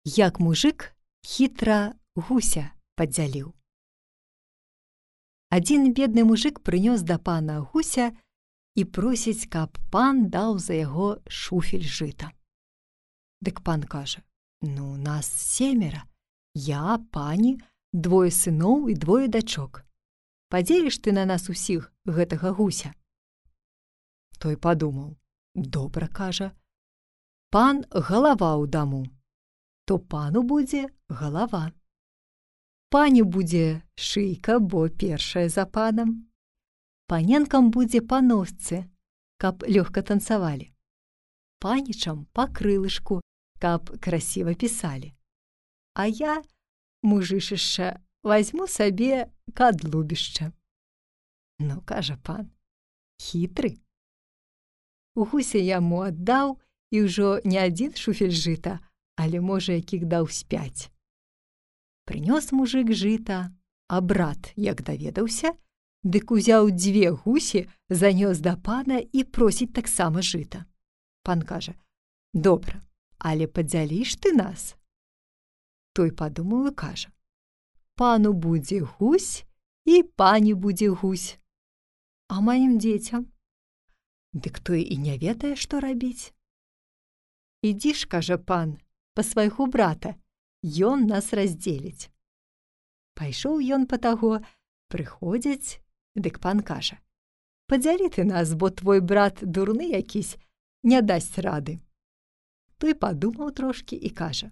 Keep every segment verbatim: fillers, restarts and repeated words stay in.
Як мужик хітра гуся падзяліў. Адзін бедны мужик прынёс да пана гуся і просіць, каб пан даў за яго шуфель жыта. Дык пан кажа: «Ну, нас семера, я, пані, двое сыноў і двое дачок. Падзеліш ты на нас усіх гэтага гуся?» Той падумаў: «Добра, — кажа, — пан галава ў даму, то пану будзе галава. Пані будзе шыйка, бо першая за панам. Паненкам будзе па носцы, каб лёгка танцавалі. Панічам па крылышку, каб красіва пісалі. А я, мужышышча, вазьму сабе кадлубішча». Ну, кажа пан, хітры. Гуся яму аддаў, і ўжо не адзін шуфель жыта, але, можа, якіх даў спяць. Прынёс мужик жыта, а брат, як даведаўся, дык узяў дзве гусі, занёс да пана і просіць таксама жыта. Пан кажа: «Добра, але падзяліш ты нас?» Той падумаў і кажа: «Пану будзе гусь, і пані будзе гусь. А маім дзецям?» Дык той і не ведае, што рабіць. «Ідзі ж, — кажа пан, — па свайго брата, ён нас раздзеліць». Пайшоў ён па таго, прыходзяць, дык пан кажа: «Падзялі ты нас, бо твой брат дурны якісь, не дасць рады». Той падумаў трошкі і кажа: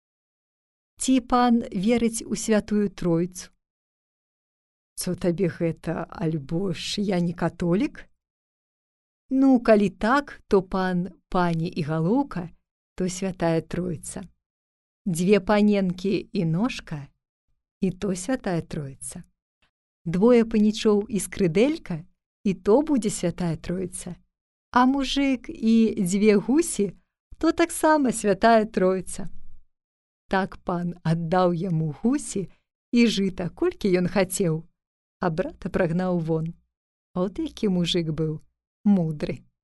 «Ці пан верыць у святую Тройцу?» «Цо табе гэта, альбо ж я не католік?» «Ну, калі так, то пан, пані і галоўка, то святая Тройца. Дзве паненкі і ножка, і то святая Тройца. Двое панічоў і скрыдэлька, і то будзе святая Тройца. А мужик і дзве гусі, то таксама святая Тройца». Так пан аддаў яму гусі і жыта, колькі ён хацеў, а брата прагнаў вон. От які мужик быў мудры.